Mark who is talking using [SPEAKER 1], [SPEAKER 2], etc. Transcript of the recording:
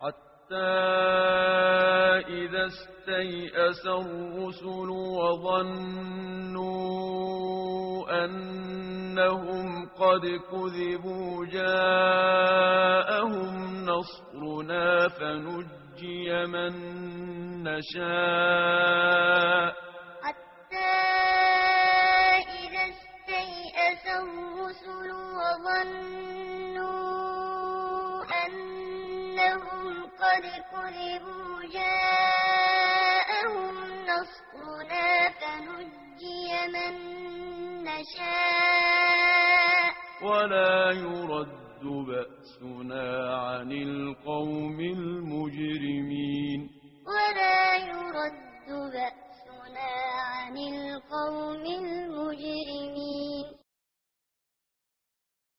[SPEAKER 1] حتى إذا استيأس الرسل وظنوا أنهم قد كذبوا جاءهم نصرنا فنجي من نشاء
[SPEAKER 2] حتى إذا استيأس الرسل وظنوا أنهم قد كذبوا جاءهم نصرنا فنجي من نشاء
[SPEAKER 1] ولا يرد بأسنا عن القوم المجرمين.